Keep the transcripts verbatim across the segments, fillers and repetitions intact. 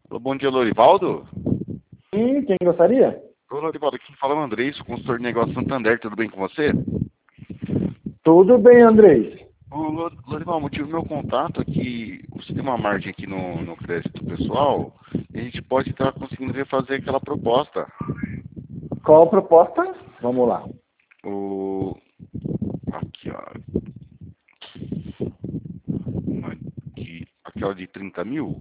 Alô, bom dia, Lorivaldo. Sim, quem gostaria? Ô, Lorivaldo, aqui fala o Andrei, sou consultor de negócio Santander, tudo bem com você? Tudo bem, Andrei. Ô, Lo- Lorivaldo, o motivo do meu contato é que você tem uma margem aqui no, no crédito pessoal e a gente pode estar conseguindo refazer aquela proposta. Qual a proposta? Vamos lá. O... Aqui, ó. Uma de... Aquela de trinta mil?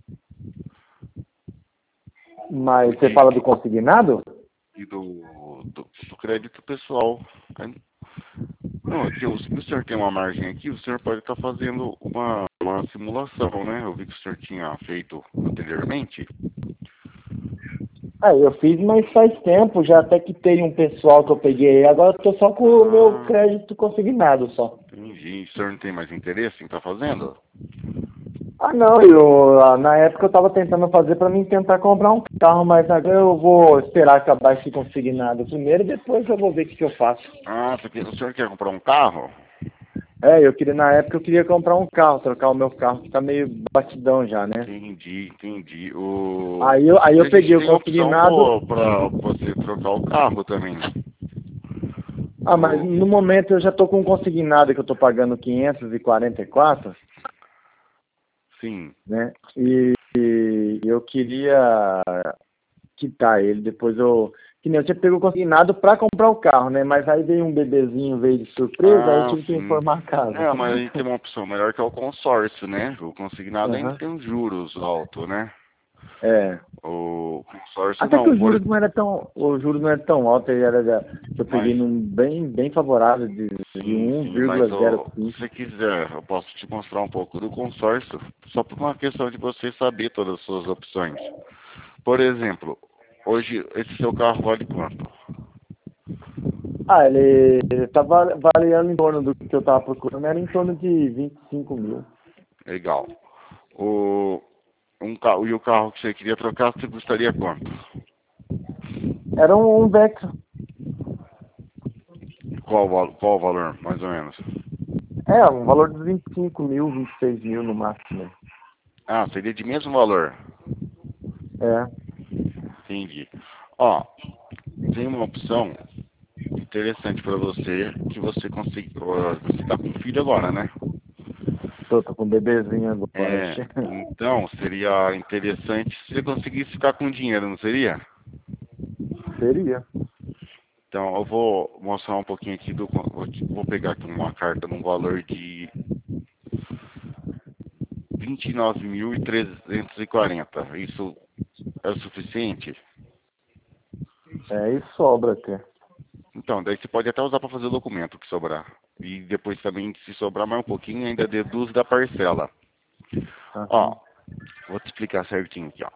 Mas você De... fala do consignado? E do, do, do crédito pessoal. Aí- Não, aqui, o, se o senhor tem uma margem aqui, o senhor pode estar fazendo uma, uma simulação, né? Eu vi que o senhor tinha feito anteriormente. Ah, eu fiz, mas faz tempo, já até que tem um pessoal que eu peguei. Agora eu tô só com o meu Ah, crédito consignado só. entendi. O senhor não tem mais interesse em estar fazendo? Ah, não, eu, ah, na época eu tava tentando fazer para mim tentar comprar um carro, mas agora eu vou esperar acabar esse consignado primeiro, depois eu vou ver o que, que eu faço. Ah, você quer- o senhor quer comprar um carro? É, eu queria, na época eu queria comprar um carro, trocar o meu carro, que tá meio batidão já, né? Entendi, entendi. O... Aí eu, aí E eu a gente peguei o tem a opção consignado. para você trocar o carro também. Ah, mas O... no momento eu já tô com um consignado que eu tô pagando quinhentos e quarenta e quatro, Sim. né? E, e eu queria quitar ele. Depois eu. Que nem eu tinha pego o consignado para comprar o carro, né? Mas aí veio um bebezinho, veio de surpresa, aí eu Ah, tive que sim. informar a casa. É, mas a gente tem uma opção melhor que é o consórcio, né? O consignado ainda Aham. tem os juros altos, né? É. O consórcio Até que não, os por... juros não era tão. Os juros não era tão alto, ele era da, eu mas peguei num bem, bem favorável de, de sim, sim, mas ó, se um vírgula zero cinco. você quiser, eu posso te mostrar um pouco do consórcio, só por uma questão de você saber todas as suas opções. Por exemplo, hoje esse seu carro vale quanto? Ah, ele, ele tá va- variando em torno do que eu tava procurando, era em torno de vinte e cinco mil. Legal. O um carro e o carro que você queria trocar, você custaria quanto? Era um, um Vectra. Qual, val- qual o valor, mais ou menos? É, um valor de vinte e cinco mil, vinte e seis mil no máximo. Ah, seria de mesmo valor. É. Entendi. Ó, tem uma opção interessante para você que você consegue. ó, Você está com filho agora, né? Tô, tô com um bebezinho agora. É. Então seria interessante se você conseguisse ficar com dinheiro, não seria? Seria. Então eu vou mostrar um pouquinho aqui do. Vou vou pegar aqui uma carta num valor de vinte e nove mil e trezentos e quarenta. Isso é o suficiente? É, e sobra até. Então, daí você pode até usar para fazer o documento que sobrar. E depois também, se sobrar mais um pouquinho, ainda deduz da parcela. Ó, Aham. vou te explicar certinho aqui, ó.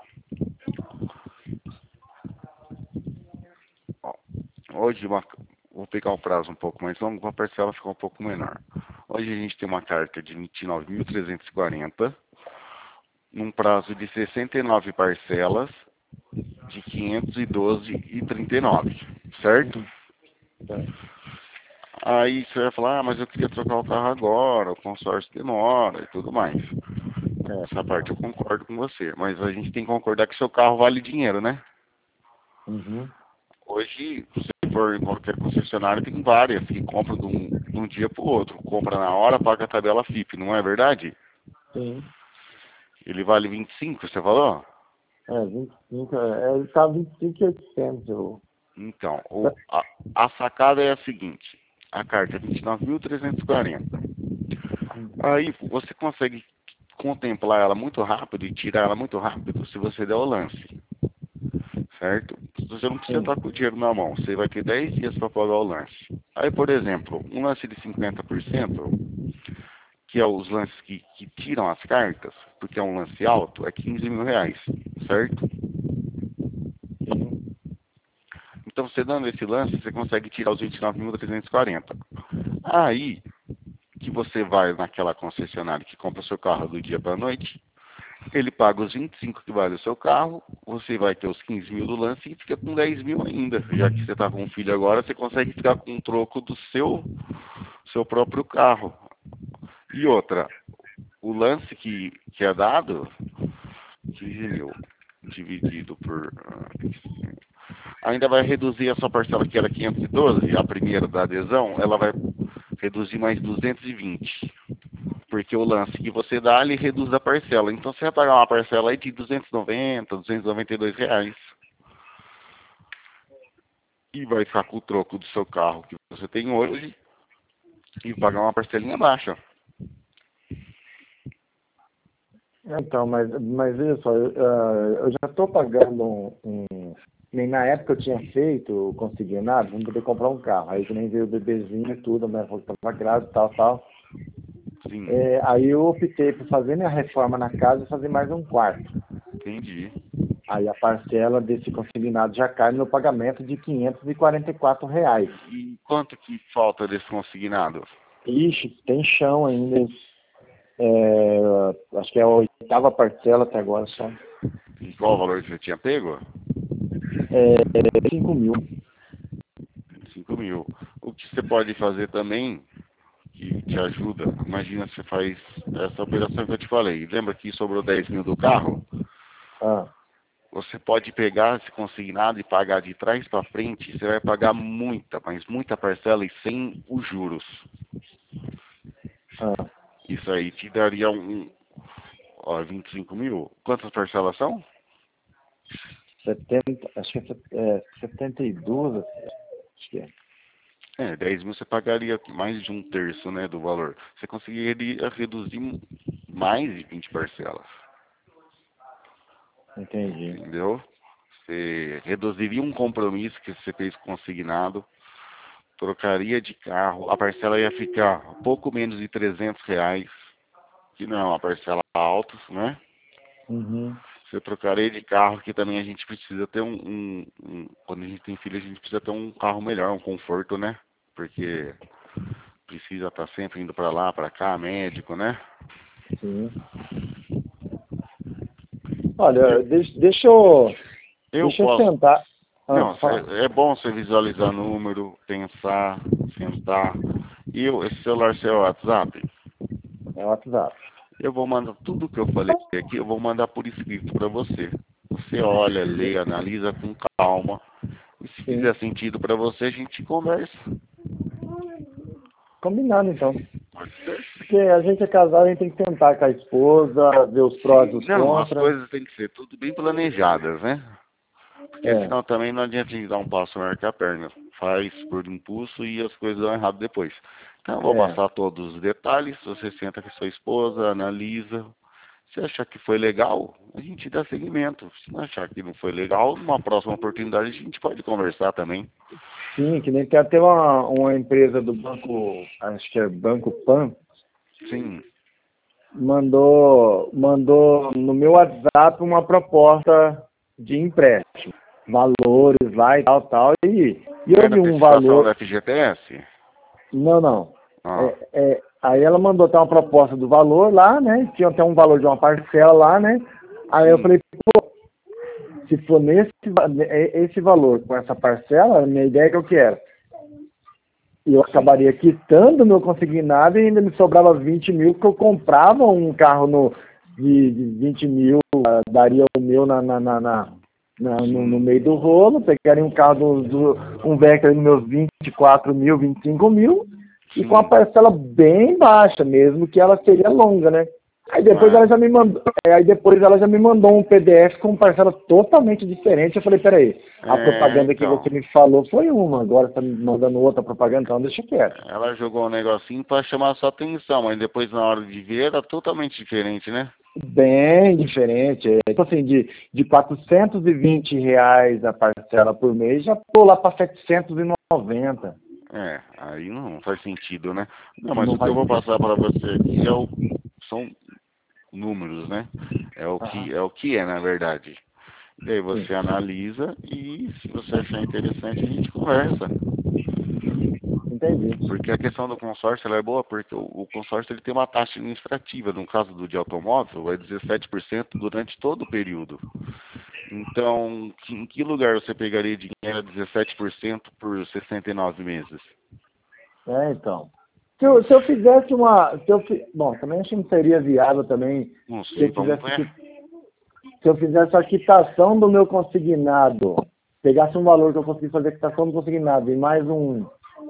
Ó, hoje, uma, vou pegar um prazo um pouco mais longo, a parcela ficou um pouco menor. Hoje a gente tem uma carta de vinte e nove mil trezentos e quarenta, num prazo de sessenta e nove parcelas, de quinhentos e doze reais e trinta e nove, certo? Uhum. É. Aí você vai falar, ah, mas eu queria trocar o carro agora, o consórcio demora e tudo mais. É. Essa parte eu concordo com você, mas a gente tem que concordar que seu carro vale dinheiro, né? Uhum. Hoje, se você for em qualquer concessionária, tem várias que compram de um, de um dia para o outro. Compra na hora, paga a tabela F I P, não é verdade? Sim. Ele vale vinte e cinco, você falou? É, vinte e cinco, é, ele tá vinte e cinco mil e oitocentos. Eu... Então, o, a, a sacada é a seguinte. A carta é vinte e nove mil trezentos e quarenta. Aí você consegue contemplar ela muito rápido e tirar ela muito rápido se você der o lance, certo? Você não precisa Sim. estar com o dinheiro na mão, você vai ter dez dias para pagar o lance. Aí, por exemplo, um lance de cinquenta por cento, que é os lances que, que tiram as cartas, porque é um lance alto, é quinze mil reais, certo? Sim. Então, você dando esse lance, você consegue tirar os vinte e nove mil trezentos e quarenta. Aí, que você vai naquela concessionária que compra o seu carro do dia para a noite, ele paga os vinte e cinco que vale o seu carro, você vai ter os quinze mil do lance e fica com dez mil ainda. Já que você está com um filho agora, você consegue ficar com um troco do seu, seu próprio carro. E outra, o lance que, que é dado, quinze mil. dividido por... Ainda vai reduzir a sua parcela, que era quinhentos e doze, a primeira da adesão, ela vai reduzir mais duzentos e vinte. Porque o lance que você dá, ele reduz a parcela. Então você vai pagar uma parcela aí de duzentos e noventa, duzentos e noventa e dois reais. E vai ficar com o troco do seu carro que você tem hoje e pagar uma parcelinha baixa. Então, mas, mas isso, eu, uh, eu já estou pagando um, um... Nem na época eu tinha feito o consignado, vamos poder comprar um carro. Aí que nem veio o bebezinho e tudo, né? Falou que estava grávida e tal, tal. Sim. É, aí eu optei por fazer minha reforma na casa e fazer mais um quarto. Entendi. Aí a parcela desse consignado já cai no meu pagamento de quinhentos e quarenta e quatro reais. E quanto que falta desse consignado? Ixi, tem chão ainda. É, acho que é a oitava parcela até agora só. E qual o valor que você tinha pego? É, cinco mil. cinco mil. O que você pode fazer também, que te ajuda, imagina se você faz essa operação que eu te falei. Lembra que sobrou dez mil do carro? Ah, Você pode pegar esse consignado e pagar de trás para frente. Você vai pagar muita, mas muita parcela e sem os juros. ah, Isso aí te daria um, ó, vinte e cinco mil. Quantas parcelas são? setenta, acho que é, set- é setenta e duas, acho que é. É, dez mil você pagaria mais de um terço, né, do valor. Você conseguiria reduzir mais de vinte parcelas. Entendi. Entendeu? Você reduziria um compromisso que você fez consignado, trocaria de carro, a parcela ia ficar pouco menos de trezentos reais, que não é uma parcela alta, né? Uhum. Você trocaria de carro, que também a gente precisa ter um, um, um... Quando a gente tem filho, a gente precisa ter um carro melhor, um conforto, né? Porque precisa estar sempre indo para lá, para cá, médico, né? Sim. Olha, deixa, deixa eu, Eu deixa eu posso... sentar. Ah, Não, fala. é é bom você visualizar número, pensar, sentar. E eu, esse celular seu é o WhatsApp? É o WhatsApp. Eu vou mandar tudo que eu falei aqui, eu vou mandar por escrito para você. Você olha, lê, analisa com calma. E se Sim. fizer sentido para você, a gente conversa. Combinado, então. Pode ser? Porque a gente é casado, a gente tem que sentar com a esposa, ver os prós e Sim, os não, as contras. coisas têm que ser tudo bem planejadas, né? Porque É, senão também não adianta a gente dar um passo maior que a perna. Faz por impulso e as coisas dão errado depois. Então eu vou é. passar todos os detalhes, você senta com sua esposa, analisa. Se achar que foi legal, a gente dá seguimento. Se não achar que não foi legal, numa próxima oportunidade a gente pode conversar também. Sim, que nem tem até uma, uma empresa do banco, acho que é Banco Pan, Sim. mandou, mandou no meu WhatsApp uma proposta de empréstimo. Valores lá e tal, tal. E, e Não eu era vi um antecipação da valor. F G T S? Não, não. Ah, É, é, aí ela mandou até uma proposta do valor lá, né? Tinha até um valor de uma parcela lá, né? Aí eu sim. falei, pô, se for nesse va- é- esse valor com essa parcela, a minha ideia é que eu quero. E eu Sim. acabaria quitando o meu consignado e ainda me sobrava vinte mil, porque eu comprava um carro no, de, de vinte mil, ah, daria o meu na, na, na, na- na- no, no Sim. meio do rolo, pegaria um carro do, do um Vectra nos meus vinte e quatro mil, vinte e cinco mil, e com a Sim. parcela bem baixa, mesmo que ela seria longa, né? Aí depois Ah, ela já me mandou, é, aí depois ela já me mandou um P D F com parcela totalmente diferente. Eu falei, peraí, a é, propaganda que então. você me falou foi uma, agora você tá me mandando outra propaganda, então deixa quieto. Ela jogou um negocinho pra chamar a sua atenção, mas depois na hora de ver era totalmente diferente, né? Bem diferente. É, tipo assim, de, de quatrocentos e vinte reais a parcela por mês, já pô lá para setecentos e noventa. É, aí não faz sentido, né? Não, mas Não o que eu faz vou sentido. passar para você aqui é o, são números, né? É o Aham, que é o que é, na verdade. E aí sim. você analisa e se você achar interessante a gente conversa. Entendi. Porque a questão do consórcio ela é boa porque o, o consórcio ele tem uma taxa administrativa. No caso do de automóvel, é dezessete por cento durante todo o período. Então, que- em que lugar você pegaria dinheiro a dezessete por cento por sessenta e nove meses? É, então. Se eu, se eu fizesse uma. Se eu, fi- bom, também acho que não seria viável também Não se sei, eu vamos fizesse que. ver. se eu fizesse a quitação do meu consignado, pegasse um valor que eu consegui fazer a quitação do consignado e mais um,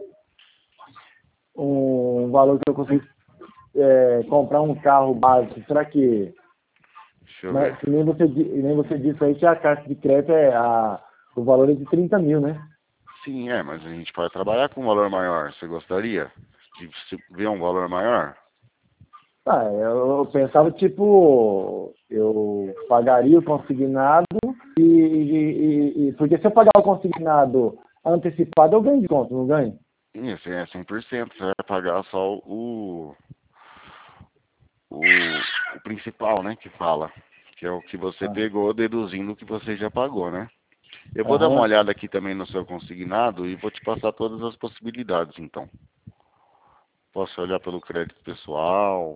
um valor que eu consegui é, comprar um carro básico, será que... Deixa eu Mas, ver. que nem você, di- nem você disse aí que a carta de crédito é a, o valor é de trinta mil, né? Sim, é, mas a gente pode trabalhar com um valor maior. Você gostaria de se- ver um valor maior? Ah, eu, eu pensava, tipo, eu pagaria o consignado e, e- e- porque se eu pagar o consignado antecipado, eu ganho desconto, não ganho? Isso é cem por cento. Você vai pagar só o, o, o principal, né, que fala. Que é o que você Ah, pegou, deduzindo o que você já pagou, né? Eu vou dar uma aham. olhada aqui também no seu consignado e vou te passar todas as possibilidades, então. Posso olhar pelo crédito pessoal,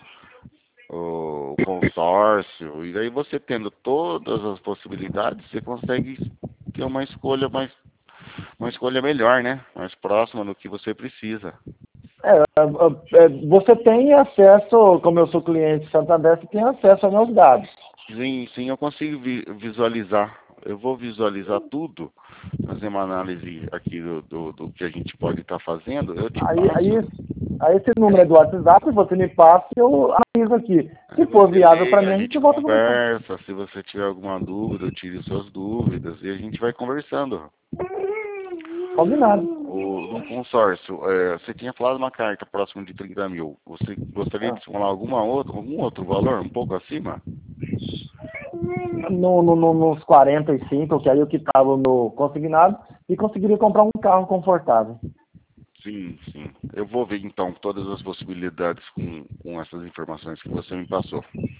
o consórcio, e daí você tendo todas as possibilidades, você consegue ter uma escolha mais, uma escolha melhor, né? Mais próxima do que você precisa. É, é, é, você tem acesso, como eu sou cliente Santander, você tem acesso aos meus dados. Sim, sim, eu consigo vi- visualizar. Eu vou visualizar tudo, fazer uma análise aqui do, do, do que a gente pode estar fazendo. Eu te Aí, aí, passo. aí esse número é do WhatsApp, você me passa e eu analiso aqui. Aí Se for você viável para lê, mim, a a gente gente volta a conversar. conversa. Se você tiver alguma dúvida, eu tire suas dúvidas e a gente vai conversando. Combinado. O, no consórcio, é, você tinha falado uma carta próxima de trinta mil. Você gostaria Ah. de falar alguma outra, algum outro valor, um pouco acima? No, no, no, nos quarenta e cinco, que aí eu quitava o meu consignado e conseguiria comprar um carro confortável. Sim, sim. Eu vou ver então todas as possibilidades com, com essas informações que você me passou.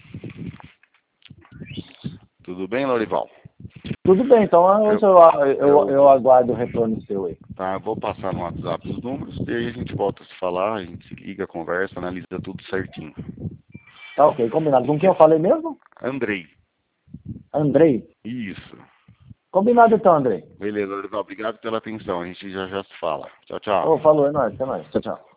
Tudo bem, Lorival? Tudo bem, então Eu, hoje eu, eu, eu eu aguardo o retorno seu aí. tá, vou passar no WhatsApp os números e aí a gente volta a se falar, a gente se liga, conversa, analisa tudo certinho. Tá ok, combinado. Com quem eu falei mesmo? Andrei, Andrei. isso. Combinado então, Andrei. Beleza, Lorival, obrigado pela atenção. A gente já já se fala. Tchau, tchau. Ô, falou, é nóis, até mais. Tchau, tchau.